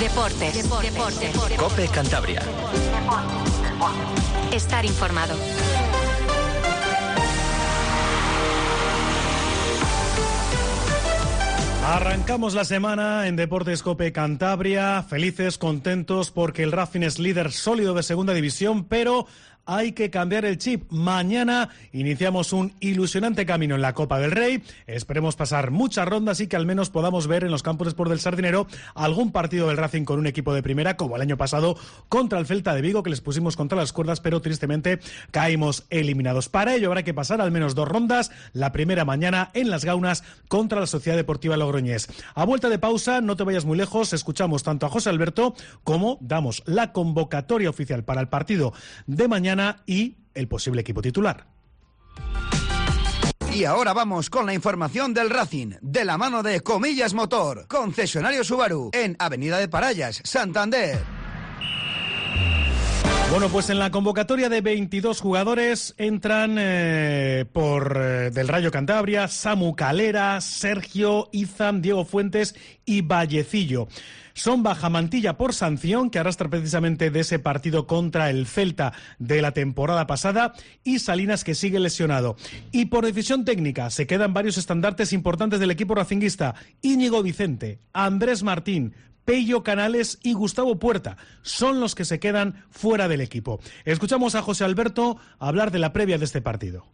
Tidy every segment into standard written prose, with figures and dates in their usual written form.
Deportes. COPE Cantabria. Estar informado. Arrancamos la semana en Deportes COPE Cantabria, felices, contentos porque el Racing es líder sólido de segunda división, pero hay que cambiar el chip. Mañana iniciamos un ilusionante camino en la Copa del Rey. Esperemos pasar muchas rondas y que al menos podamos ver en los campos de Sport del Sardinero algún partido del Racing con un equipo de primera, como el año pasado contra el Celta de Vigo, que les pusimos contra las cuerdas, pero tristemente caímos eliminados. Para ello habrá que pasar al menos 2 rondas. La primera mañana en Las Gaunas contra la Sociedad Deportiva Logroñés. A vuelta de pausa, no te vayas muy lejos, escuchamos tanto a José Alberto como damos la convocatoria oficial para el partido de mañana y el posible equipo titular. Y ahora vamos con la información del Racing, de la mano de Comillas Motor, concesionario Subaru, en Avenida de Parallas, Santander. Bueno, pues en la convocatoria de 22 jugadores entran del Rayo Cantabria, Samu Calera, Sergio, Izam, Diego Fuentes y Vallecillo. Son baja Mantilla por sanción, que arrastra precisamente de ese partido contra el Celta de la temporada pasada, y Salinas, que sigue lesionado. Y por decisión técnica se quedan varios estandartes importantes del equipo racinguista: Íñigo Vicente, Andrés Martín, Pello Canales y Gustavo Puerta son los que se quedan fuera del equipo. Escuchamos a José Alberto hablar de la previa de este partido.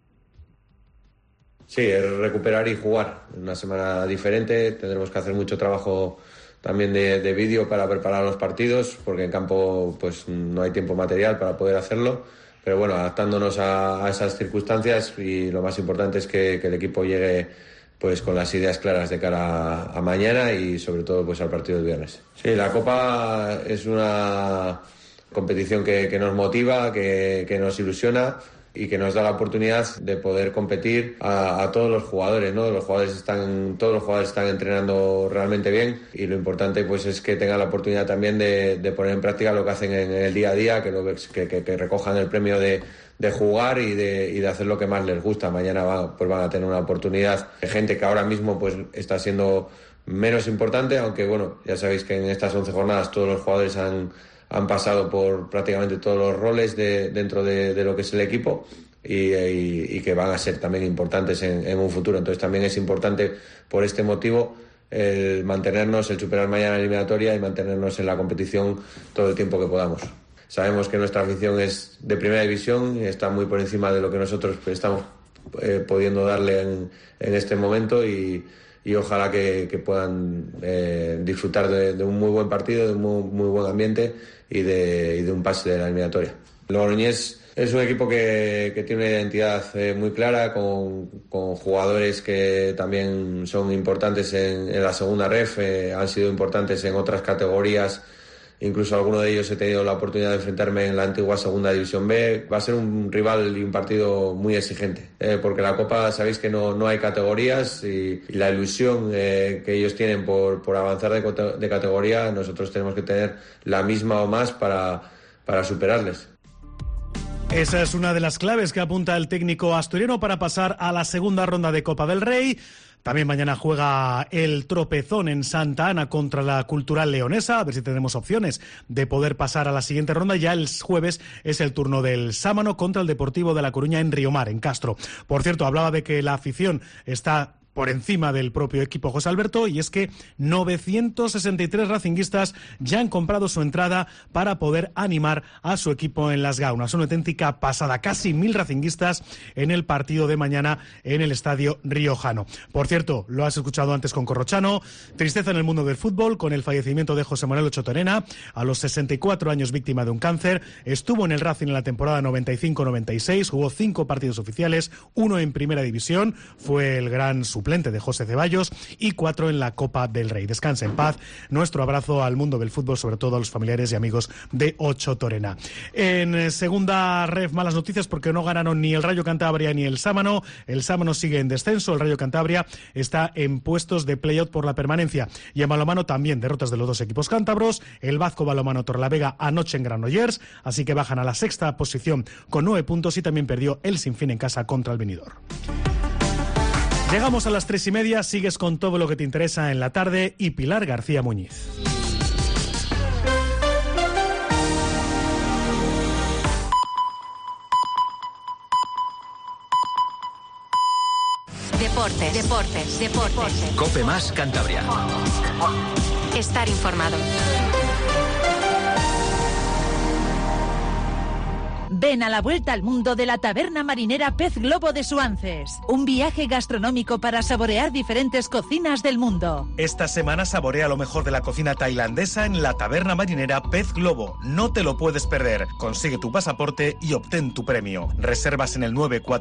Sí, es recuperar y jugar. Una semana diferente, tendremos que hacer mucho trabajo también de vídeo para preparar los partidos, porque en campo pues no hay tiempo material para poder hacerlo, pero bueno, adaptándonos a esas circunstancias, y lo más importante es que el equipo llegue pues con las ideas claras de cara a mañana y sobre todo pues al partido del viernes. Sí, la Copa es una competición que nos motiva, que nos ilusiona y que nos da la oportunidad de poder competir a todos los jugadores, ¿no? Todos los jugadores están entrenando realmente bien, y lo importante pues es que tengan la oportunidad también de poner en práctica lo que hacen en el día a día, que recojan el premio de jugar y de hacer lo que más les gusta. Mañana van a tener una oportunidad de gente que ahora mismo pues está siendo menos importante, aunque bueno, ya sabéis que en estas 11 jornadas todos los jugadores han pasado por prácticamente todos los roles dentro de lo que es el equipo, y que van a ser también importantes en un futuro. Entonces también es importante por este motivo el mantenernos, el superar mañana la eliminatoria y mantenernos en la competición todo el tiempo que podamos. Sabemos que nuestra afición es de primera división y está muy por encima de lo que nosotros estamos pudiendo darle en este momento, y ojalá que puedan disfrutar de un muy buen partido, de un muy buen ambiente y de un pase de la eliminatoria. Logroñés es un equipo que tiene una identidad muy clara, con jugadores que también son importantes en la segunda ref, han sido importantes en otras categorías. Incluso alguno de ellos he tenido la oportunidad de enfrentarme en la antigua Segunda División B. Va a ser un rival y un partido muy exigente, porque la Copa sabéis que no hay categorías, y la ilusión que ellos tienen por avanzar de categoría, nosotros tenemos que tener la misma o más para superarles. Esa es una de las claves que apunta el técnico asturiano para pasar a la segunda ronda de Copa del Rey. También mañana juega el Tropezón en Santa Ana contra la Cultural Leonesa, a ver si tenemos opciones de poder pasar a la siguiente ronda. Ya el jueves es el turno del Sámano contra el Deportivo de La Coruña en Riomar, en Castro. Por cierto, hablaba de que la afición está por encima del propio equipo José Alberto, y es que 963 racinguistas ya han comprado su entrada para poder animar a su equipo en Las Gaunas. Una auténtica pasada, casi 1000 racinguistas en el partido de mañana en el Estadio Riojano. Por cierto, lo has escuchado antes con Corrochano, tristeza en el mundo del fútbol con el fallecimiento de José Manuel Ocho Torena, a los 64 años, víctima de un cáncer. Estuvo en el Racing en la temporada 95-96, jugó 5 partidos oficiales, 1 en Primera División, fue el gran suplente de José Ceballos, y 4 en la Copa del Rey. Descansa en paz. Nuestro abrazo al mundo del fútbol, sobre todo a los familiares y amigos de Ocho Torena. En segunda ref, malas noticias porque no ganaron ni el Rayo Cantabria ni el Sámano. El Sámano sigue en descenso, el Rayo Cantabria está en puestos de play-out por la permanencia. Y en balonmano también derrotas de los dos equipos cántabros. El Vasco Balonmano Torrelavega anoche en Granollers, así que bajan a la sexta posición con 9 puntos, y también perdió el Sinfín en casa contra el Benidorm. Llegamos a las 3:30, sigues con todo lo que te interesa en la tarde, y Pilar García Muñiz. Deportes. COPE más Cantabria. Estar informado. Ven a la vuelta al mundo de la taberna marinera Pez Globo de Suances. Un viaje gastronómico para saborear diferentes cocinas del mundo. Esta semana saborea lo mejor de la cocina tailandesa en la taberna marinera Pez Globo. No te lo puedes perder. Consigue tu pasaporte y obtén tu premio. Reservas en el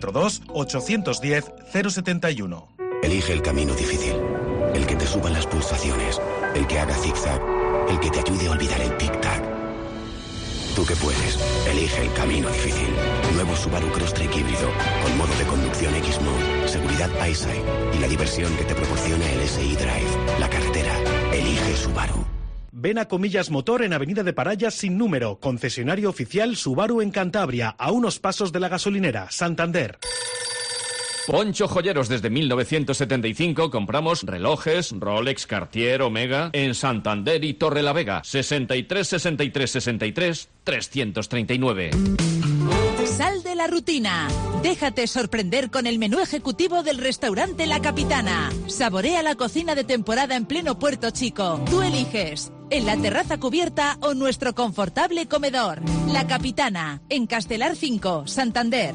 942-810-071. Elige el camino difícil. El que te suban las pulsaciones. El que haga zigzag. El que te ayude a olvidar el tic-tac. Tú que puedes, elige el camino difícil. Nuevo Subaru Crosstrek híbrido, con modo de conducción X-Mode, seguridad EyeSight y la diversión que te proporciona el SI Drive. La carretera, elige Subaru. Ven a Comillas Motor en Avenida de Parayas sin número, concesionario oficial Subaru en Cantabria, a unos pasos de la gasolinera, Santander. Poncho Joyeros, desde 1975 compramos relojes, Rolex, Cartier, Omega, en Santander y Torrelavega. 63 63 63 339. Sal de la rutina. Déjate sorprender con el menú ejecutivo del restaurante La Capitana. Saborea la cocina de temporada en pleno Puerto Chico. Tú eliges, en la terraza cubierta o nuestro confortable comedor. La Capitana, en Castelar 5, Santander.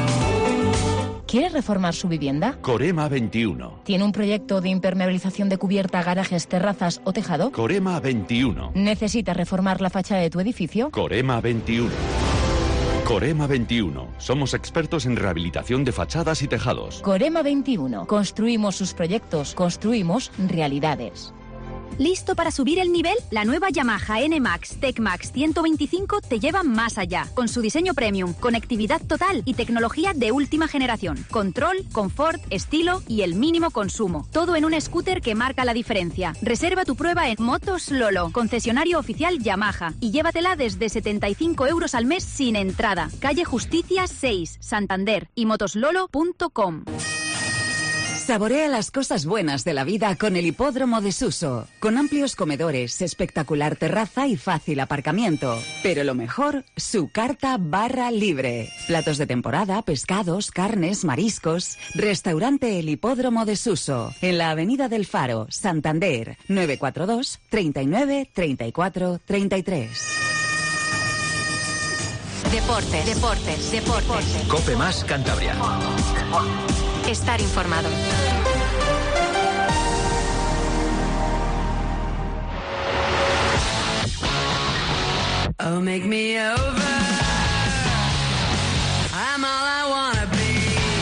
¿Quiere reformar su vivienda? Corema 21. ¿Tiene un proyecto de impermeabilización de cubierta, garajes, terrazas o tejado? Corema 21. ¿Necesita reformar la fachada de tu edificio? Corema 21. Corema 21. Somos expertos en rehabilitación de fachadas y tejados. Corema 21. Construimos sus proyectos, construimos realidades. ¿Listo para subir el nivel? La nueva Yamaha NMAX TechMax 125 te lleva más allá, con su diseño premium, conectividad total y tecnología de última generación. Control, confort, estilo y el mínimo consumo. Todo en un scooter que marca la diferencia. Reserva tu prueba en Motos Lolo, concesionario oficial Yamaha, y llévatela desde 75 € al mes sin entrada. Calle Justicia 6, Santander, y motoslolo.com. Saborea las cosas buenas de la vida con el Hipódromo de Suso, con amplios comedores, espectacular terraza y fácil aparcamiento. Pero lo mejor, su carta barra libre. Platos de temporada, pescados, carnes, mariscos. Restaurante El Hipódromo de Suso, en la Avenida del Faro, Santander, 942 39 34 33. Deportes. COPE más Cantabria. Estar informado. Oh, make me over. I'm all I wanna be.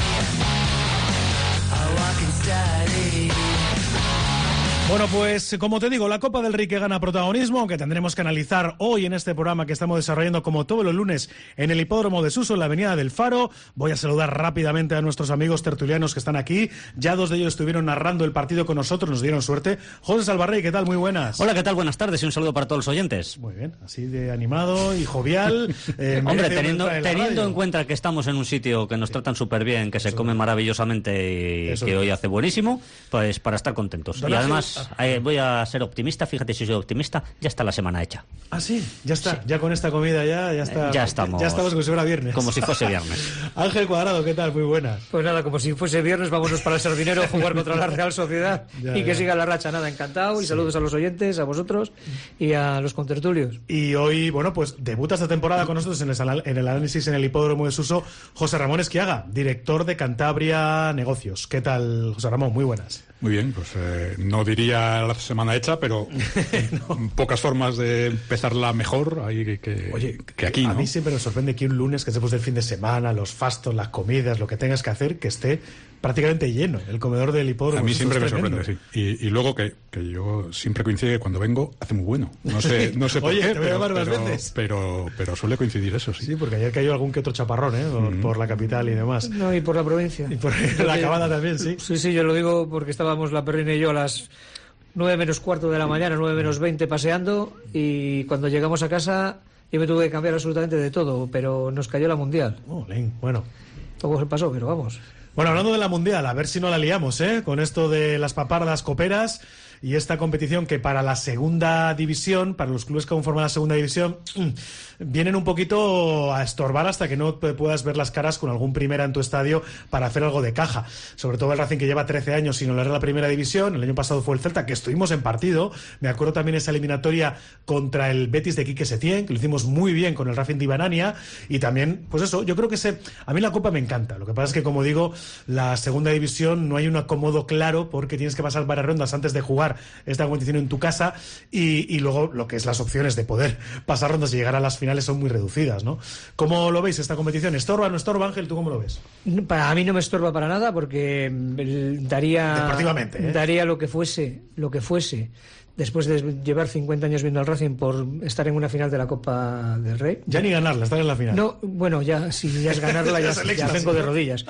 A walking study. Bueno, pues como te digo, la Copa del Rey que gana protagonismo, aunque tendremos que analizar hoy en este programa que estamos desarrollando como todos los lunes en el Hipódromo de Suso, en la Avenida del Faro. Voy a saludar rápidamente a nuestros amigos tertulianos que están aquí. Ya dos de ellos estuvieron narrando el partido con nosotros, nos dieron suerte. José Salvarrey, ¿qué tal? Muy buenas. Hola, ¿qué tal? Buenas tardes y un saludo para todos los oyentes. Muy bien, así de animado y jovial. Hombre, teniendo en cuenta que estamos en un sitio que nos tratan súper bien, que se come maravillosamente y que hoy hace buenísimo, pues para estar contentos. Y además voy a ser optimista, fíjate si soy optimista, ya está la semana hecha. Ah, sí, ya está, sí. Ya con esta comida ya está. Ya estamos como si fuera viernes. Como si fuese viernes. Ángel Cuadrado, ¿qué tal? Muy buenas. Pues nada, como si fuese viernes, vámonos para el Sardinero a jugar contra la Real Sociedad y que siga la racha. Nada, encantado, y saludos a los oyentes, a vosotros y a los contertulios. Y hoy, bueno, pues debuta esta temporada con nosotros en el análisis en el Hipódromo de Suso, José Ramón Esquiaga, director de Cantabria Negocios. ¿Qué tal, José Ramón? Muy buenas. Muy bien, pues no diría la semana hecha, pero no. Pocas formas de empezarla mejor ahí que aquí, ¿no? A mí siempre me sorprende que un lunes, que después del fin de semana, los fastos, las comidas, lo que tengas que hacer, que esté prácticamente lleno el comedor del Hipódromo. A mí siempre me sorprende, sí. Y luego que yo siempre coincide que cuando vengo hace muy bueno. No sé por Oye, qué, te voy a llamar más veces. Pero suele coincidir eso, sí. Sí, porque ayer cayó algún que otro chaparrón, por la capital y demás. No, y por la provincia. Y por la Acabada también, sí. Sí, yo lo digo porque estábamos la Perrina y yo a las 9 menos cuarto de la mañana, 9 menos 20 paseando, y cuando llegamos a casa yo me tuve que cambiar absolutamente de todo, pero nos cayó la Mundial. Bueno. Todo se pasó, pero vamos. Bueno, hablando de la Mundial, a ver si no la liamos, con esto de las papardas coperas, y esta competición que para la segunda división, para los clubes que conforman la segunda división, vienen un poquito a estorbar hasta que no puedas ver las caras con algún primera en tu estadio para hacer algo de caja. Sobre todo el Racing, que lleva 13 años sin oler la primera división. El año pasado fue el Celta, que estuvimos en partido. Me acuerdo también esa eliminatoria contra el Betis de Quique Setién, que lo hicimos muy bien con el Racing de Ibanania. Y también, pues eso, yo creo que a mí la Copa me encanta. Lo que pasa es que, como digo, la segunda división no hay un acomodo claro, porque tienes que pasar varias rondas antes de jugar esta competición en tu casa, y luego lo que es las opciones de poder pasar rondas y llegar a las finales son muy reducidas, ¿no? ¿Cómo lo veis esta competición? ¿Estorba o no estorba, Ángel? ¿Tú cómo lo ves? Para mí no me estorba para nada, porque daría deportivamente, daría lo que fuese después de llevar 50 años viendo al Racing por estar en una final de la Copa del Rey. Ya ni ganarla, estar en la final. No, bueno, ya si ya es ganarla ya vengo de rodillas.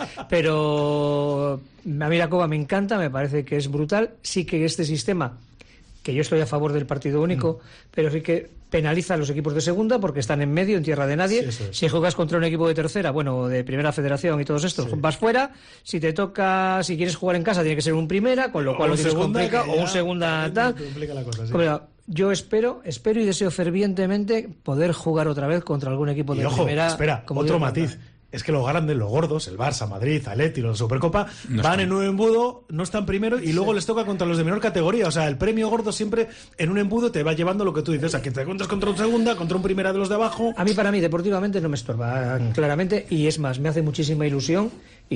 Pero a mí la Copa me encanta, me parece que es brutal. Sí que este sistema, que yo estoy a favor del partido único, pero sí que penaliza a los equipos de segunda porque están en medio, en tierra de nadie. Sí, si juegas contra un equipo de tercera, bueno, de primera federación y todos estos, vas fuera. Si te toca, si quieres jugar en casa, tiene que ser un primera, con lo cual lo tienes complicado, o un segunda tal. La cosa, sí. Yo espero y deseo fervientemente poder jugar otra vez contra algún equipo de primera. Espera, otro matiz. Es que los grandes, los gordos, el Barça, Madrid, Atleti, los de Supercopa, van en un embudo, no están primero y luego les toca contra los de menor categoría. O sea, el premio gordo siempre en un embudo te va llevando lo que tú dices. O sea, que te encuentras contra un segunda, contra un primera de los de abajo. Para mí, deportivamente no me estorba, claramente. Y es más, me hace muchísima ilusión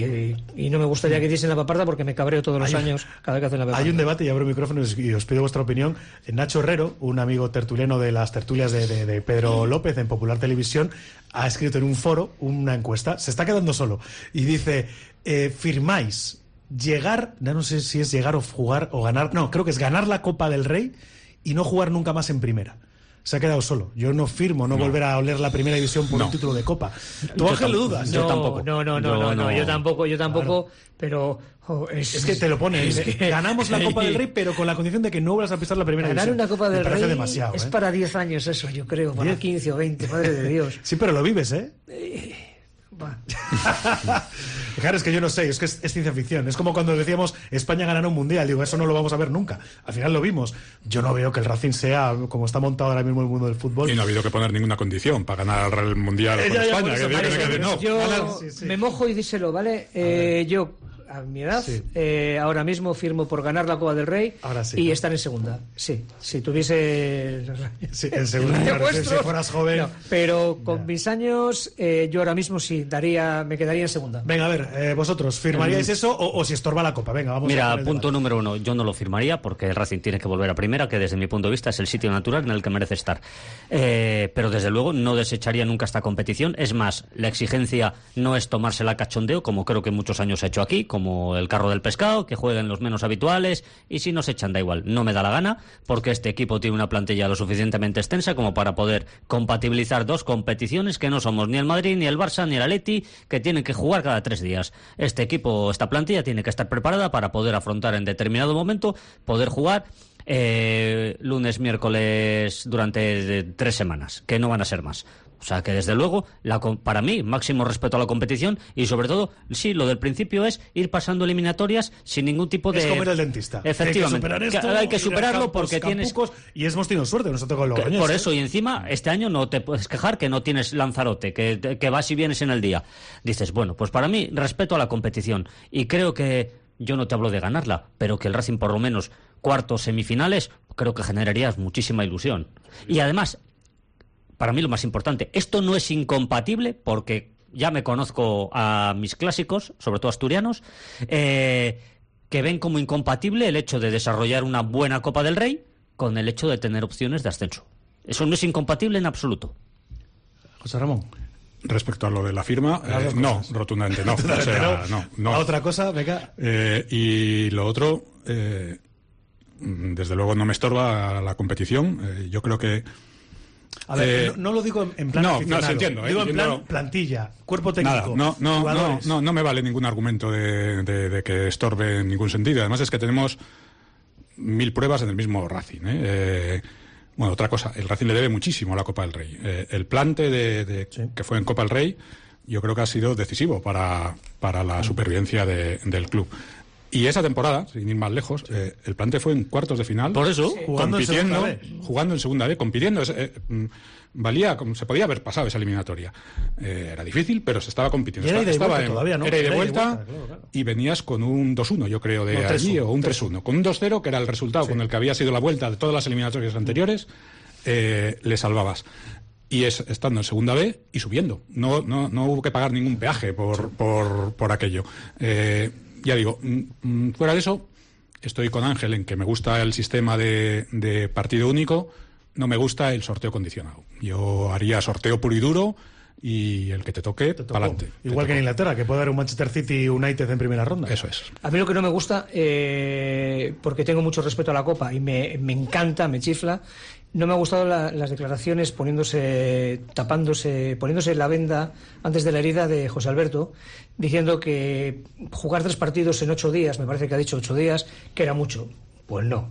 y no me gustaría que diesen la paparda porque me cabreo todos los años cada vez que hacen la paparda. Hay un debate, y abro micrófonos y os pido vuestra opinión. Nacho Herrero, un amigo tertuliano de las tertulias de Pedro López en Popular Televisión, ha escrito en un foro una encuesta, se está quedando solo, y dice, ¿firmáis llegar, no sé si es llegar o jugar o ganar, no, creo que es ganar la Copa del Rey y no jugar nunca más en primera? Se ha quedado solo. Yo no firmo no volver a oler la primera división por un título de Copa. ¿Tú, Ángel, lo dudas? Yo tampoco. No, yo tampoco, claro. Pero es que te lo pones. Ganamos la Copa del Rey, pero con la condición de que no vuelvas a pisar la primera división. Ganar una Copa del Rey demasiado, es para 10 años eso, yo creo, para 15 o 20, madre de Dios. Sí, pero lo vives, ¿eh? Claro, es que yo no sé, es que es ciencia ficción. Es como cuando decíamos España ganará un mundial. Digo, eso no lo vamos a ver nunca. Al final lo vimos. Yo no veo que el Racing sea como está montado ahora mismo el mundo del fútbol. Y no ha habido que poner ninguna condición para ganar el mundial con España. Yo me mojo y díselo, ¿vale? Yo, a mi edad, ahora mismo firmo por ganar la Copa del Rey y estar en segunda. Sí, si tuviese... Sí, en segunda, claro, si fueras joven... No, pero con mis años, yo ahora mismo sí, me quedaría en segunda. Venga, a ver, vosotros, ¿firmaríais eso o si estorba la Copa? Venga, vamos. Mira, punto número 1, yo no lo firmaría porque el Racing tiene que volver a primera, que desde mi punto de vista es el sitio natural en el que merece estar. Pero desde luego no desecharía nunca esta competición. Es más, la exigencia no es tomársela a cachondeo, como creo que muchos años he hecho aquí, como el carro del pescado, que jueguen los menos habituales, y si nos echan da igual, no me da la gana, porque este equipo tiene una plantilla lo suficientemente extensa como para poder compatibilizar dos competiciones que no somos ni el Madrid, ni el Barça, ni el Atleti, que tienen que jugar cada 3 días. Este equipo, esta plantilla tiene que estar preparada para poder afrontar en determinado momento, poder jugar lunes, miércoles durante 3 semanas, que no van a ser más. O sea que desde luego, para mí, máximo respeto a la competición y sobre todo, sí, lo del principio es ir pasando eliminatorias sin ningún tipo de... Es como el dentista. Efectivamente. Hay que superarlo porque tienes... Y hemos tenido suerte, nosotros con Logroñés. Por eso, y encima, este año no te puedes quejar que no tienes Lanzarote, que vas y vienes en el día. Dices, bueno, pues para mí, respeto a la competición. Y creo que, yo no te hablo de ganarla, pero que el Racing por lo menos cuartos, semifinales, creo que generarías muchísima ilusión. Y además... Para mí lo más importante, esto no es incompatible porque ya me conozco a mis clásicos, sobre todo asturianos, que ven como incompatible el hecho de desarrollar una buena Copa del Rey con el hecho de tener opciones de ascenso. Eso no es incompatible en absoluto. José Ramón. Respecto a lo de la firma, no, rotundamente no. O sea, no. ¿A otra cosa? Venga. Y lo otro, desde luego no me estorba la competición. Yo creo que... A ver, no lo digo en plan aficionado. No, entiendo. Digo en plan plantilla, cuerpo técnico. Nada, no me vale ningún argumento de que estorbe en ningún sentido. Además es que tenemos 1000 pruebas en el mismo Racing. Bueno, otra cosa, el Racing le debe muchísimo a la Copa del Rey. El plante que fue en Copa del Rey, yo creo que ha sido decisivo para la supervivencia del club. Y esa temporada, sin ir más lejos, el Plante fue en cuartos de final. Por eso, jugando en segunda B, compitiendo. Valía, como se podía haber pasado esa eliminatoria. Era difícil, pero se estaba compitiendo. Era ida y vuelta todavía, ¿no? Era ida y vuelta, claro. Y venías con un 2-1, yo creo, de allí, o un 3-1. Con un 2-0, que era el resultado con el que había sido la vuelta de todas las eliminatorias anteriores, le salvabas. Y estando en segunda B y subiendo. No hubo que pagar ningún peaje por aquello. Ya digo, fuera de eso, estoy con Ángel en que me gusta el sistema de partido único, no me gusta el sorteo condicionado. Yo haría sorteo puro y duro y el que te toque, para adelante. Igual que en Inglaterra, que puede haber un Manchester City United en primera ronda. Eso es. A mí lo que no me gusta, porque tengo mucho respeto a la Copa y me encanta, me chifla, no me ha gustado las declaraciones poniéndose la venda antes de la herida de José Alberto, diciendo que jugar 3 partidos en 8 días, me parece que ha dicho 8 días, que era mucho. Pues no.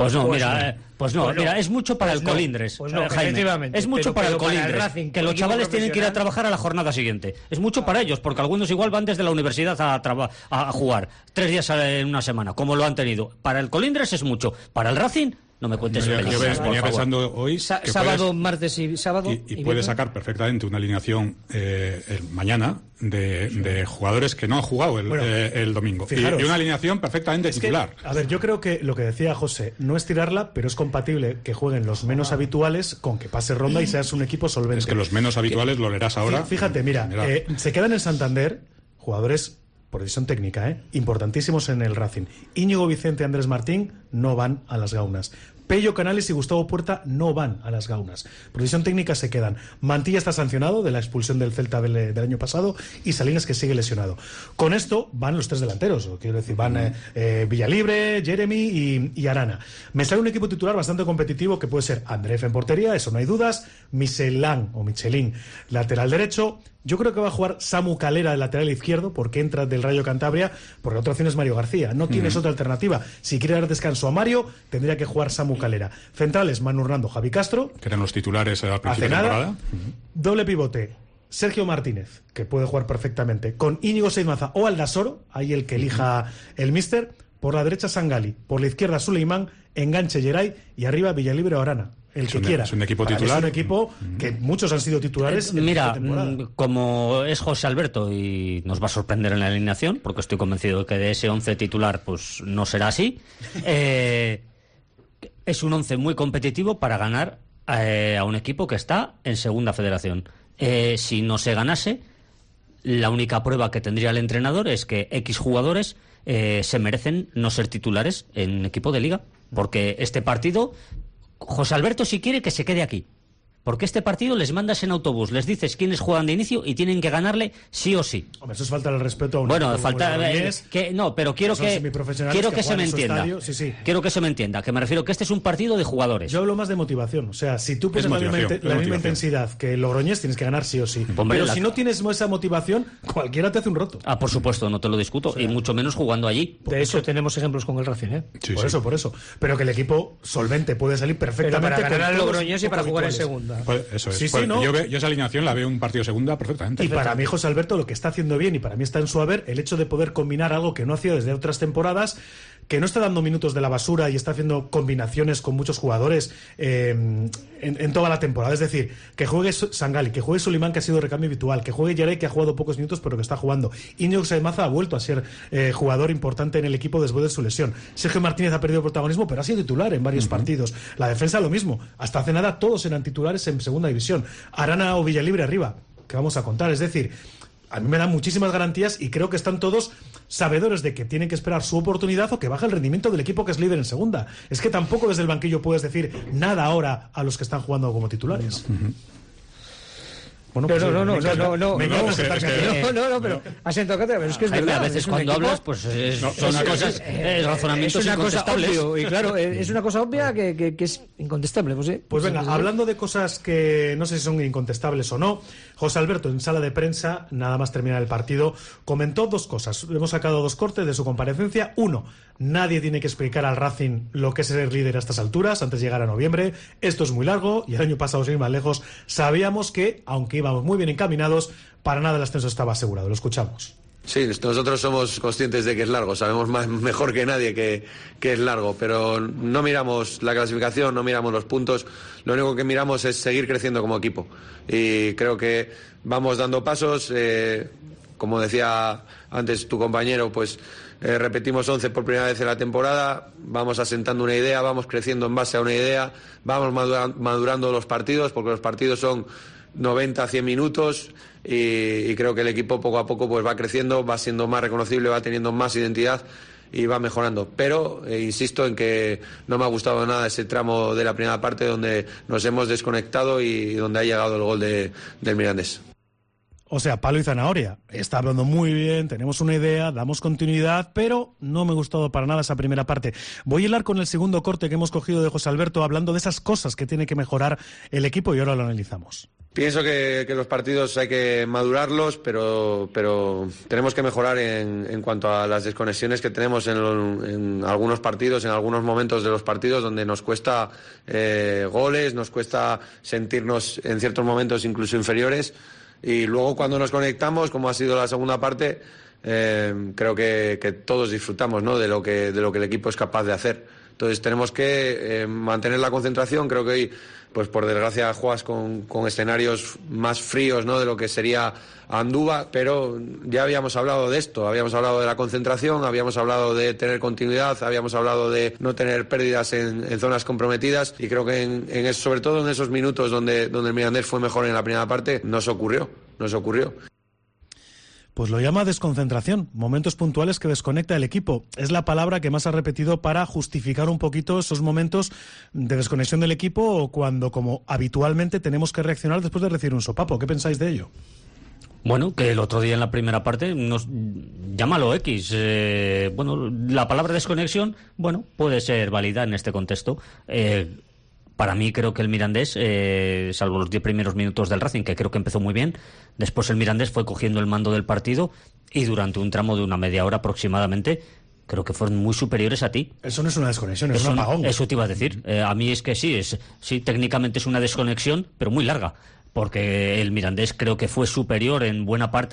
Mira, es mucho para el Colindres, Jaime. Es mucho para el Colindres, que los chavales tienen que ir a trabajar a la jornada siguiente. Es mucho para ellos, porque algunos igual van desde la universidad a jugar 3 días en una semana, como lo han tenido. Para el Colindres es mucho. Para el Racing, no me cuentes. Yo venía pensando hoy sábado, martes y sábado y puedes sacar perfectamente una alineación mañana de jugadores que no han jugado el domingo. Fijaros, y una alineación perfectamente titular. A ver, yo creo que lo que decía José no es tirarla, pero es compatible que jueguen los menos habituales con que pase ronda y seas un equipo solvente. Es que los menos habituales lo leerás ahora. Fíjate, mira, se quedan en Santander jugadores por decisión técnica, importantísimos en el Racing. Íñigo Vicente y Andrés Martín no van a las gaunas. Pello Canales y Gustavo Puerta no van a las gaunas. Por decisión técnica se quedan. Mantilla está sancionado de la expulsión del Celta del año pasado y Salinas, que sigue lesionado. Con esto van los 3 delanteros. Quiero decir, van Villalibre, Jeremy y Arana. Me sale un equipo titular bastante competitivo que puede ser André en portería, eso no hay dudas. Michelin, lateral derecho. Yo creo que va a jugar Samu Calera de lateral izquierdo porque entra del Rayo Cantabria, porque la otra opción es Mario García. No tienes otra alternativa. Si quiere dar descanso a Mario, tendría que jugar Samu Calera. Centrales, Manu Hernando, Javi Castro. Que eran los titulares al principio de temporada. Doble pivote, Sergio Martínez, que puede jugar perfectamente, con Íñigo Seizmaza o Aldasoro, ahí el que elija el míster. Por la derecha Sangali, por la izquierda Suleimán, enganche Geray y arriba Villalibre o Arana. El que quiera. Es un equipo titular. Es un equipo que muchos han sido titulares. Mira, como es José Alberto y nos va a sorprender en la alineación, porque estoy convencido de que de ese 11 titular pues no será así, es un 11 muy competitivo para ganar a un equipo que está en segunda federación. Si no se ganase, la única prueba que tendría el entrenador es que X jugadores se merecen no ser titulares en equipo de liga, porque este partido José Alberto, si quiere, que se quede aquí, porque este partido les mandas en autobús, les dices quiénes juegan de inicio y tienen que ganarle sí o sí. Hombre, eso es falta el respeto a un bueno, falta no, pero quiero que se me entienda. Sí. Quiero que se me entienda, que me refiero que este es un partido de jugadores. Yo hablo más de motivación, o sea, si tú pones la misma intensidad que el Logroñés, tienes que ganar sí o sí. Hombre, pero si no tienes esa motivación, cualquiera te hace un roto. Por supuesto, no te lo discuto, o sea, y mucho menos jugando allí. De hecho, tenemos ejemplos con el Racing, por eso. Pero que el equipo solvente puede salir perfectamente para ganar el Logroñés y para jugar en segunda. Pues eso es. ¿no? Yo esa alineación la veo un partido segunda perfectamente. Y para mí José Alberto lo que está haciendo bien, y para mí está en su haber, el hecho de poder combinar algo que no hacía desde otras temporadas, que no está dando minutos de la basura y está haciendo combinaciones con muchos jugadores en toda la temporada. Es decir, que juegue Sangali, que juegue Suleimán, que ha sido recambio habitual, que juegue Yarey, que ha jugado pocos minutos pero que está jugando. Íñigo Seizmaza ha vuelto a ser jugador importante en el equipo después de su lesión. Sergio Martínez ha perdido protagonismo pero ha sido titular en varios partidos. La defensa lo mismo. Hasta hace nada todos eran titulares en segunda división. Arana o Villalibre arriba, que vamos a contar. Es decir, a mí me dan muchísimas garantías y creo que están todos sabedores de que tienen que esperar su oportunidad o que baja el rendimiento del equipo que es líder en segunda. Es que tampoco desde el banquillo puedes decir nada ahora a los que están jugando como titulares. Bueno, pues no, pero asiento acá, pero es que es verdad. A veces cuando hablas, pues son cosas, razonamientos incontestables. Y claro, es una cosa obvia que es incontestable. Pues venga, hablando de cosas que no sé si son incontestables o no, José Alberto en sala de prensa, nada más terminar el partido, comentó 2 cosas. Hemos sacado 2 cortes de su comparecencia. 1, nadie tiene que explicar al Racing lo que es ser líder a estas alturas, antes de llegar a noviembre. Esto es muy largo y el año pasado, sin ir más lejos, sabíamos que, aunque íbamos muy bien encaminados, para nada el ascenso estaba asegurado. Lo escuchamos. Sí, nosotros somos conscientes de que es largo, sabemos mejor que nadie que es largo, pero no miramos la clasificación, no miramos los puntos, lo único que miramos es seguir creciendo como equipo. Y creo que vamos dando pasos, como decía antes tu compañero, pues repetimos 11 por primera vez en la temporada, vamos asentando una idea, vamos creciendo en base a una idea, vamos madurando los partidos, porque los partidos son 90, 100 minutos y creo que el equipo poco a poco pues va creciendo, va siendo más reconocible, va teniendo más identidad y va mejorando. Pero insisto en que no me ha gustado nada ese tramo de la primera parte donde nos hemos desconectado y donde ha llegado el gol del Mirandés. O sea, palo y zanahoria. Está hablando muy bien, tenemos una idea, damos continuidad, pero no me ha gustado para nada esa primera parte. Voy a hilar con el segundo corte que hemos cogido de José Alberto, hablando de esas cosas que tiene que mejorar el equipo, y ahora lo analizamos. Pienso que los partidos hay que madurarlos, pero tenemos que mejorar en cuanto a las desconexiones que tenemos en algunos partidos, en algunos momentos de los partidos, donde nos cuesta goles, nos cuesta sentirnos en ciertos momentos incluso inferiores. Y luego cuando nos conectamos, como ha sido la segunda parte, creo que todos disfrutamos, ¿no?, de lo que el equipo es capaz de hacer. Entonces tenemos que mantener la concentración. Creo que hoy, pues por desgracia, juegas con escenarios más fríos, ¿no?, de lo que sería Andúba, pero ya habíamos hablado de esto, habíamos hablado de la concentración, habíamos hablado de tener continuidad, habíamos hablado de no tener pérdidas en zonas comprometidas, y creo que sobre todo en esos minutos donde el Mirandés fue mejor en la primera parte, nos ocurrió. Pues lo llama desconcentración, momentos puntuales que desconecta el equipo. Es la palabra que más ha repetido para justificar un poquito esos momentos de desconexión del equipo, o cuando, como habitualmente, tenemos que reaccionar después de recibir un sopapo. ¿Qué pensáis de ello? Bueno, que el otro día en la primera parte, llámalo X, la palabra desconexión, puede ser válida en este contexto. Para mí creo que el Mirandés, salvo los 10 primeros minutos del Racing, que creo que empezó muy bien, después el Mirandés fue cogiendo el mando del partido y durante un tramo de una media hora aproximadamente, creo que fueron muy superiores a ti. Eso no es una desconexión, es un apagón. Eso te iba a decir. A mí es que sí, técnicamente es una desconexión, pero muy larga, porque el Mirandés creo que fue superior en buena parte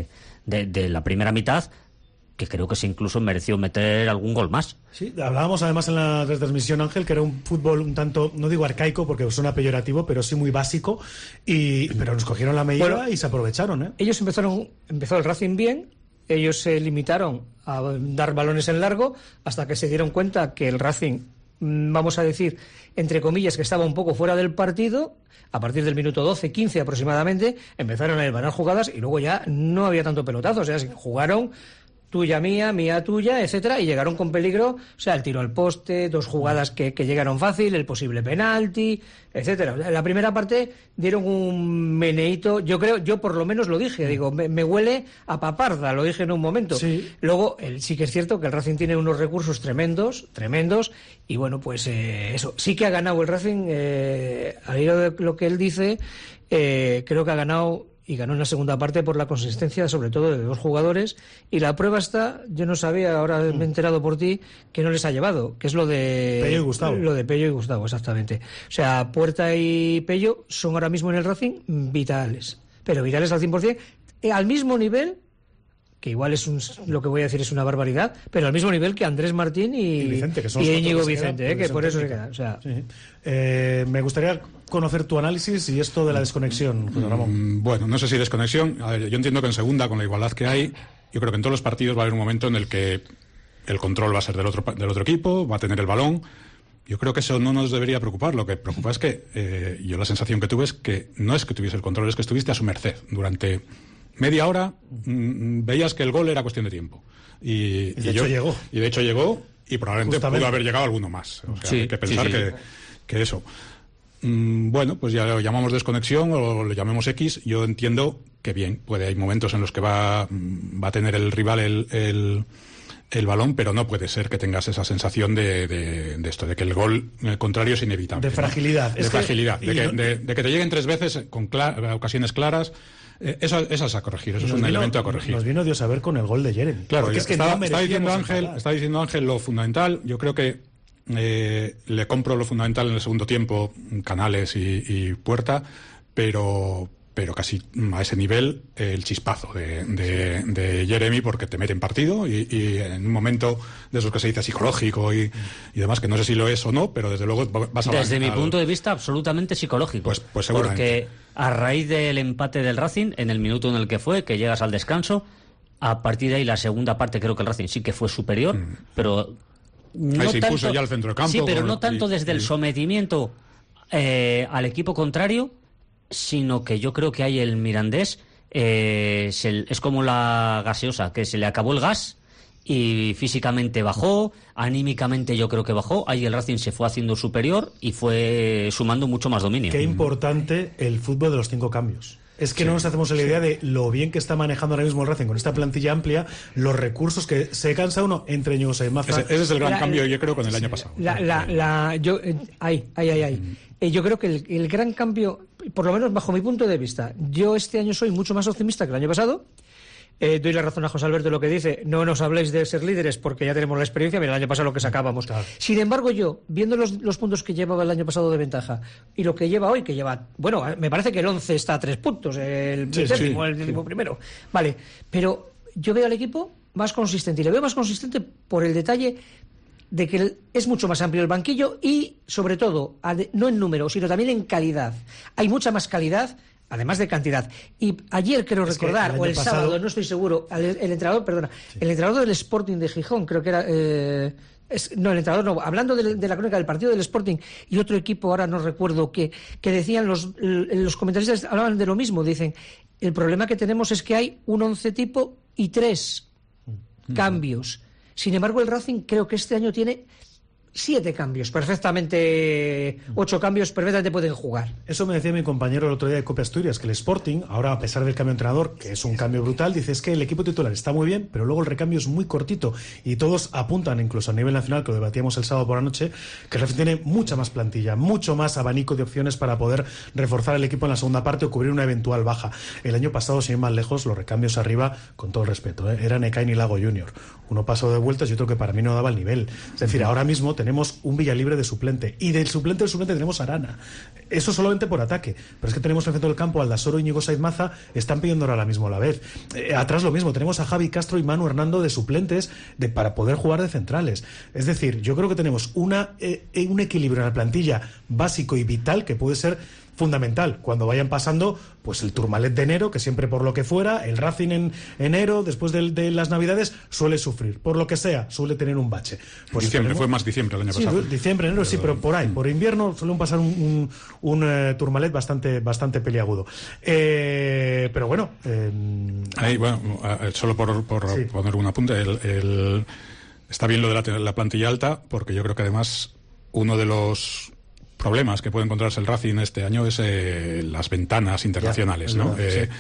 de la primera mitad, que creo que se incluso mereció meter algún gol más. Sí, hablábamos además en la retransmisión, Ángel, que era un fútbol un tanto, no digo arcaico porque suena peyorativo, pero sí muy básico, pero nos cogieron la medida y se aprovecharon, ¿eh? Ellos empezó el Racing bien, ellos se limitaron a dar balones en largo hasta que se dieron cuenta que el Racing, vamos a decir, entre comillas, que estaba un poco fuera del partido. A partir del minuto 12, 15 aproximadamente, empezaron a hermanar jugadas y luego ya no había tanto pelotazo, o sea, jugaron tuya mía, mía tuya, etcétera, y llegaron con peligro, o sea, el tiro al poste, dos jugadas que llegaron fácil, el posible penalti, etcétera. En la primera parte dieron un meneíto, yo por lo menos lo dije, digo, me huele a paparda, lo dije en un momento. Sí. Luego, sí que es cierto que el Racing tiene unos recursos tremendos, y bueno, pues eso, sí que ha ganado el Racing, al hilo de lo que él dice, creo que ha ganado. Y ganó en la segunda parte por la consistencia, sobre todo de dos jugadores. Y la prueba está, yo no sabía, ahora me he enterado por ti, que no les ha llevado, que es lo de Pello y Gustavo. Lo de Pello y Gustavo, exactamente. O sea, Puerta y Pello son ahora mismo en el Racing vitales. Pero vitales al 100%, al mismo nivel, que igual lo que voy a decir es una barbaridad, pero al mismo nivel que Andrés Martín y Vicente, que son y Íñigo Vicente, que por eso se queda. O sea, sí. Me gustaría conocer tu análisis y esto de la desconexión, José Ramón. Bueno, no sé si desconexión. A ver, yo entiendo que en segunda, con la igualdad que hay, yo creo que en todos los partidos va a haber un momento en el que el control va a ser del otro equipo, va a tener el balón. Yo creo que eso no nos debería preocupar. Lo que preocupa es que yo la sensación que tuve es que no es que tuviese el control, es que estuviste a su merced durante media hora. Veías que el gol era cuestión de tiempo. Y de hecho llegó y probablemente pudo haber llegado alguno más. O sea, hay que pensar que eso. Bueno, pues ya lo llamamos desconexión o lo llamemos X. Yo entiendo que bien, hay momentos en los que va a tener el rival el balón, pero no puede ser que tengas esa sensación de esto, de que el gol contrario es inevitable. De fragilidad. ¿no? De que te lleguen tres veces con ocasiones claras. Eso es a corregir, eso es un elemento a corregir. Nos vino Dios a ver con el gol de Jeremy. Claro, es que está diciendo Ángel lo fundamental. Yo creo que le compro lo fundamental en el segundo tiempo, Canales y Puerta, pero pero casi a ese nivel el chispazo de Jeremy, porque te mete en partido y en un momento de esos que se dice psicológico y demás, que no sé si lo es o no, pero desde luego vas a... Desde mi punto de vista, absolutamente psicológico. Pues seguramente. Porque a raíz del empate del Racing, en el minuto en el que fue, que llegas al descanso, a partir de ahí la segunda parte creo que el Racing sí que fue superior, pero... No ahí se tanto, impuso ya al centro de campo. Sí, pero no tanto desde el sometimiento al equipo contrario, sino que yo creo que ahí el Mirandés es como la gaseosa, que se le acabó el gas y físicamente bajó, anímicamente yo creo que bajó, ahí el Racing se fue haciendo superior y fue sumando mucho más dominio. Qué importante el fútbol de los 5 cambios. Es que no nos hacemos la idea de lo bien que está manejando ahora mismo el Racing con esta plantilla amplia, los recursos que se cansa uno entre Ñugosa y Maza. Ese es el gran cambio, yo creo, con el año pasado. Yo creo que el gran cambio, por lo menos bajo mi punto de vista, yo este año soy mucho más optimista que el año pasado. Doy la razón a José Alberto lo que dice, no nos habléis de ser líderes porque ya tenemos la experiencia, mira, el año pasado lo que sacábamos. Claro. Sin embargo, yo, viendo los puntos que llevaba el año pasado de ventaja y lo que lleva hoy, que lleva, bueno, me parece que el 11 está a 3 puntos, el décimo primero. Vale, pero yo veo al equipo más consistente, y le veo más consistente por el detalle de que es mucho más amplio el banquillo y, sobre todo, no en número, sino también en calidad. Hay mucha más calidad, además de cantidad. Y ayer creo recordar, o el sábado, no estoy seguro, el entrenador del Sporting de Gijón, creo que era... el entrenador no, hablando de la crónica del partido del Sporting y otro equipo, ahora no recuerdo que decían los comentaristas, hablaban de lo mismo, dicen, el problema que tenemos es que hay un 11 tipo y 3 cambios. Sin embargo, el Racing creo que este año tiene 7 cambios, perfectamente 8 cambios, perfectamente pueden jugar. Eso me decía mi compañero el otro día de Cope Asturias, que el Sporting, ahora a pesar del cambio de entrenador, que es un cambio brutal, dice es que el equipo titular está muy bien, pero luego el recambio es muy cortito y todos apuntan, incluso a nivel nacional, que lo debatíamos el sábado por la noche, que el Racing tiene mucha más plantilla, mucho más abanico de opciones para poder reforzar el equipo en la segunda parte o cubrir una eventual baja. El año pasado, sin ir más lejos, los recambios arriba, con todo el respeto, eran Ekain y Lago Junior. Uno pasó de vueltas y otro que para mí no daba el nivel. Es decir, ahora mismo tenemos un Villalibre de suplente y del suplente tenemos a Arana. Eso solamente por ataque, pero es que tenemos en el centro del campo Aldasoro, Íñigo Saiz Maza, están pidiendo ahora mismo a la vez. Atrás lo mismo, tenemos a Javi Castro y Manu Hernando de suplentes para poder jugar de centrales. Es decir, yo creo que tenemos un equilibrio en la plantilla básico y vital que puede ser fundamental cuando vayan pasando pues el Tourmalet de enero, que siempre por lo que fuera, el Racing en enero, después de las Navidades, suele sufrir, por lo que sea, suele tener un bache. Pues diciembre, fue más diciembre el año pasado. Diciembre, enero, pero por ahí, por invierno suelen pasar un Tourmalet bastante peliagudo. Pero bueno... Ahí, solo por poner un apunte, está bien lo de la plantilla alta, porque yo creo que además uno de los problemas que puede encontrarse el Racing este año es las ventanas internacionales, ¿no?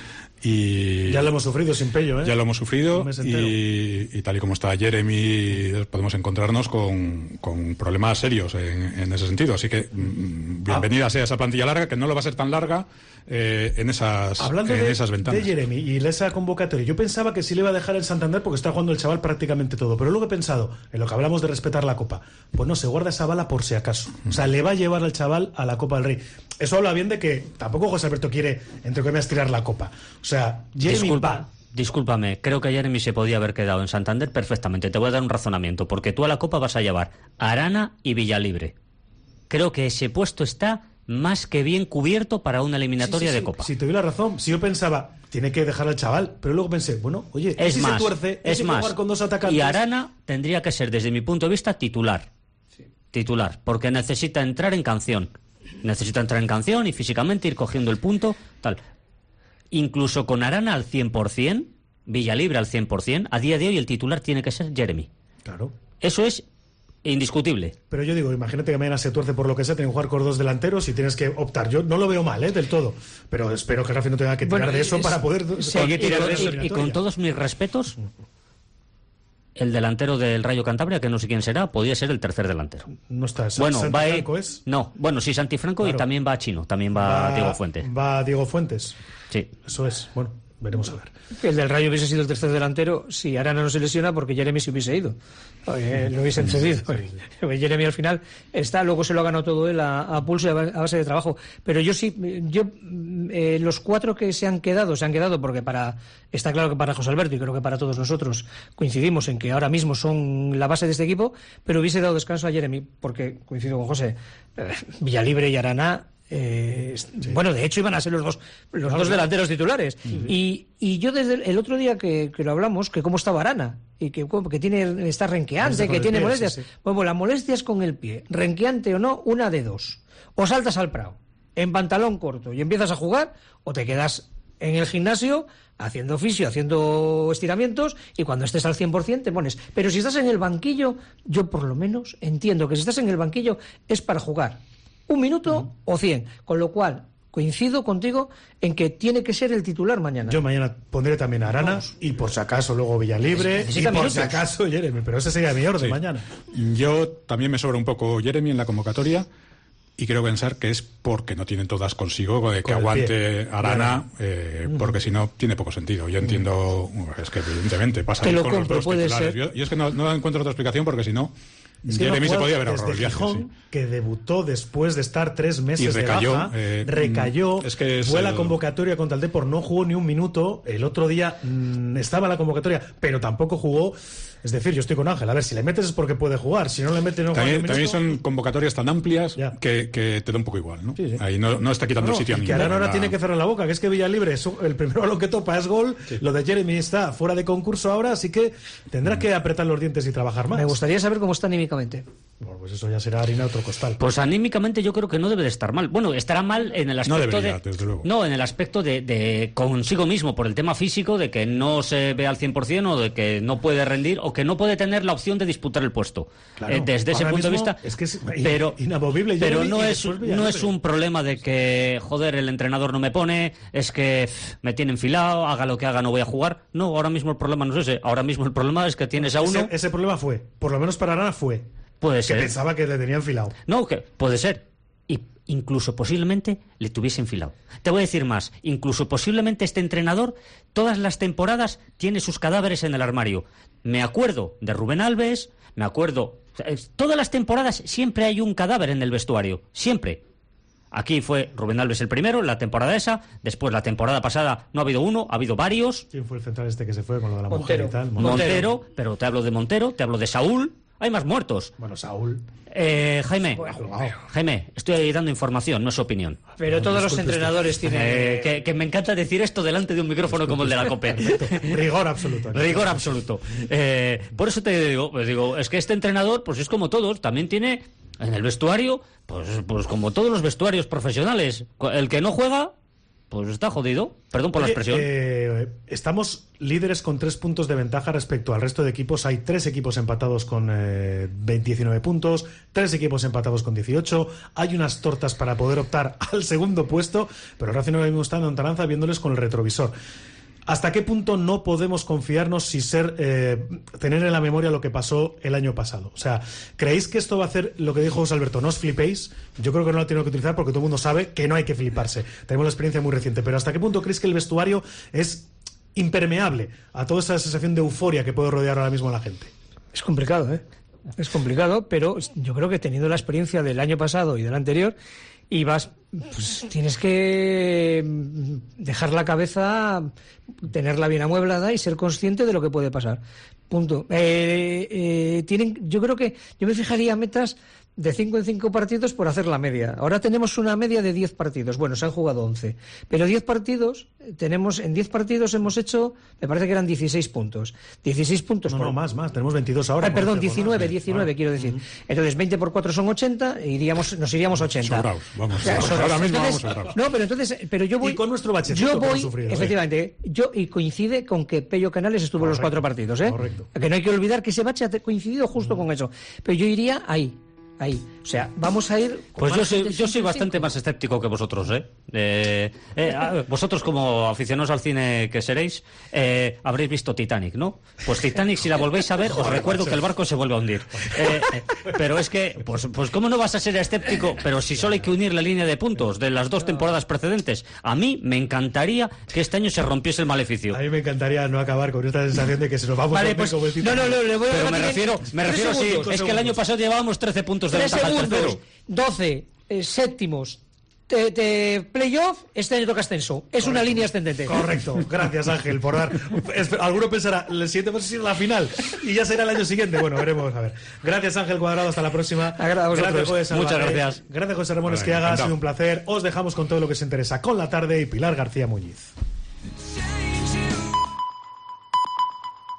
Y ya lo hemos sufrido sin pello, Ya lo hemos sufrido y tal y como está Jeremy podemos encontrarnos con problemas serios en ese sentido. Así que bienvenida sea esa plantilla larga, que no lo va a ser tan larga en esas ventanas. De Jeremy y esa convocatoria, yo pensaba que sí le iba a dejar el Santander porque está jugando el chaval prácticamente todo, pero luego he pensado, en lo que hablamos de respetar la Copa, pues no, se guarda esa bala por si acaso. O sea, le va a llevar al chaval a la Copa del Rey. Eso habla bien de que tampoco José Alberto quiere, entre comillas, tirar la Copa. O sea, Jeremy Discúlpame, creo que Jeremy se podía haber quedado en Santander perfectamente. Te voy a dar un razonamiento, porque tú a la Copa vas a llevar Arana y Villalibre. Creo que ese puesto está más que bien cubierto para una eliminatoria de Copa. Sí, te doy la razón. Si yo pensaba, tiene que dejar al chaval, pero luego pensé, bueno, oye, si se tuerce, hay que jugar con 2 atacantes. Y Arana tendría que ser, desde mi punto de vista, titular. Titular, porque necesita entrar en canción. Necesita entrar en canción y físicamente ir cogiendo el punto, tal. Incluso con Arana al 100%, Villalibre al 100%, a día de hoy el titular tiene que ser Jeremy. Claro. Eso es indiscutible. Pero yo digo, imagínate que mañana se tuerce por lo que sea, tienen que jugar con 2 delanteros y tienes que optar. Yo no lo veo mal, del todo. Pero espero que Rafi no tenga que tirar de eso para poder seguir tirando de eso. Y con todos mis respetos, el delantero del Rayo Cantabria, que no sé quién será, podría ser el tercer delantero. No está. Bueno, ¿Santifranco es? No, bueno, sí, Santifranco, claro. Y también va Chino, también va Diego Fuentes. ¿Va Diego Fuentes? Sí. Eso es, bueno. veremos a ver. El del Rayo hubiese sido el tercer delantero si Arana no se lesiona, porque Jeremy se hubiese ido. Lo hubiesen cedido. Jeremy al final está, luego se lo ha ganado todo él a pulso y a base de trabajo. Pero los 4 que se han quedado porque está claro que para José Alberto y creo que para todos nosotros coincidimos en que ahora mismo son la base de este equipo, pero hubiese dado descanso a Jeremy, porque coincido con José, Villalibre y Arana. Bueno, de hecho iban a ser los dos delanteros titulares. Y yo desde el otro día que lo hablamos, que cómo estaba Arana y que está renqueante, que tiene molestias. Sí. Bueno, la molestia es con el pie, renqueante o no, una de dos: o saltas al prado en pantalón corto y empiezas a jugar, o te quedas en el gimnasio haciendo fisio, haciendo estiramientos, y cuando estés al 100% te pones. Pero si estás en el banquillo, yo por lo menos entiendo que si estás en el banquillo es para jugar 1 minuto o 100, con lo cual coincido contigo en que tiene que ser el titular mañana. Yo mañana pondré también a Arana y por si acaso luego Villalibre y por si acaso Jeremy, pero ese sería mi orden mañana. Yo también me sobra un poco Jeremy en la convocatoria y quiero pensar que es porque no tienen todas consigo de que aguante Arana, porque si no tiene poco sentido. Yo entiendo, es que evidentemente pasa con los dos titulares. Yo es que no encuentro otra explicación, porque si no, Jeremy se podía haber ahorrado el viaje. Gijón, que debutó después de estar 3 meses de baja, recayó, fue a la convocatoria contra el Depor, no jugó ni 1 minuto. El otro día estaba en la convocatoria, pero tampoco jugó. Es decir, yo estoy con Ángel, a ver, si le metes es porque puede jugar, si no le metes no juega. También son convocatorias tan amplias que te da un poco igual, ¿no? Sí. Ahí no está quitando el sitio a ninguno. Que ahora tiene que cerrar la boca, que es que Villalibre, el primero a lo que topa es gol, lo de Jeremy está fuera de concurso ahora, así que tendrá que apretar los dientes y trabajar más. Me gustaría saber cómo está anímicamente. Bueno, pues eso ya será harina de otro costal. Pues anímicamente yo creo que no debe de estar mal. Bueno, estará mal en el aspecto desde luego. No, en el aspecto de consigo mismo, por el tema físico, de que no se ve al 100% o de que no puede rendir o que no puede tener la opción de disputar el puesto. Claro, desde ese punto de vista, es que es inamovible. Pero no es un problema de que, joder, el entrenador no me pone, es que me tiene enfilado, haga lo que haga, no voy a jugar. No, ahora mismo el problema no es ese. Ahora mismo el problema es que tienes a uno... Ese problema fue, por lo menos para Arana fue. Puede ser. Que pensaba que le tenía enfilado. No, que puede ser. Y incluso posiblemente le tuviese enfilado. Te voy a decir más. Incluso posiblemente este entrenador todas las temporadas tiene sus cadáveres en el armario. Me acuerdo de Rubén Alves, me acuerdo... Todas las temporadas siempre hay un cadáver en el vestuario. Siempre. Aquí fue Rubén Alves el primero, la temporada esa. Después, la temporada pasada, no ha habido uno, ha habido varios. ¿Quién fue el central que se fue con lo de la Montero. Mujer y tal? Montero, pero te hablo de Montero, te hablo de Saúl. Hay más muertos. Bueno, Saúl. Jaime, estoy dando información, no es opinión. Pero todos los entrenadores tienen... que me encanta decir esto delante de un micrófono como el de la COPE. Rigor absoluto. Rigor absoluto. Por eso te digo, es que este entrenador, pues es como todos, también tiene en el vestuario, pues como todos los vestuarios profesionales. El que no juega... pues está jodido, perdón por la expresión. Estamos líderes con 3 puntos de ventaja respecto al resto de equipos. Hay 3 equipos empatados con 19 puntos, 3 equipos empatados con 18. Hay unas tortas para poder optar al segundo puesto, pero Racing ahora mismo está en lontananza viéndoles con el retrovisor. ¿Hasta qué punto no podemos confiarnos si tener en la memoria lo que pasó el año pasado? O sea, ¿creéis que esto va a hacer lo que dijo José Alberto? No os flipéis. Yo creo que no lo tengo que utilizar porque todo el mundo sabe que no hay que fliparse. Tenemos la experiencia muy reciente. Pero ¿hasta qué punto creéis que el vestuario es impermeable a toda esa sensación de euforia que puede rodear ahora mismo a la gente? Es complicado, ¿eh? Es complicado, pero yo creo que teniendo la experiencia del año pasado y del anterior... y tienes que dejar la cabeza, tenerla bien amueblada y ser consciente de lo que puede pasar. Punto. Yo creo que yo me fijaría metas de 5 en 5 partidos por hacer la media. Ahora tenemos una media de 10 partidos. Bueno, se han jugado 11. Pero 10 partidos, en 10 partidos hemos hecho, me parece que eran 16 puntos. 16 puntos. No, más. Tenemos 22 ahora. Perdón, 19 quiero decir. Entonces, 20 por 4 son 80, nos iríamos 80. Sobraos, vamos. Ahora mismo vamos sobraos. No, pero yo voy... Y con nuestro bachetito que hemos sufrido. Efectivamente, y coincide con que Pello Canales estuvo en los 4 partidos, ¿eh? Correcto. Que no hay que olvidar que ese bache ha coincidido justo con eso. Pero yo iría ahí. O sea, vamos a ir... Pues yo soy bastante más escéptico que vosotros, ¿eh? Vosotros, como aficionados al cine que seréis, habréis visto Titanic, ¿no? Pues Titanic, si la volvéis a ver, os recuerdo que el barco se vuelve a hundir. Pero es que, pues ¿cómo no vas a ser escéptico? Pero si solo hay que unir la línea de puntos de las 2 temporadas precedentes. A mí me encantaría que este año se rompiese el maleficio. A mí me encantaría no acabar con esta sensación de que se nos vamos a hundir como el Titanic. No, le voy a Pero me refiero sí, es que el año pasado llevábamos 13 puntos de ventaja al tercero. 12 séptimos de playoff, este año toca ascenso. Es una línea ascendente. Correcto. Gracias, Ángel, por dar. Alguno pensará, el siguiente va a ser la final y ya será el año siguiente. Bueno, veremos a ver. Gracias, Ángel Cuadrado. Hasta la próxima. Gracias, José. Muchas gracias. Gracias, José Ramón Esquiaga. Ha sido un placer. Os dejamos con todo lo que os interesa con la tarde y Pilar García Muñiz.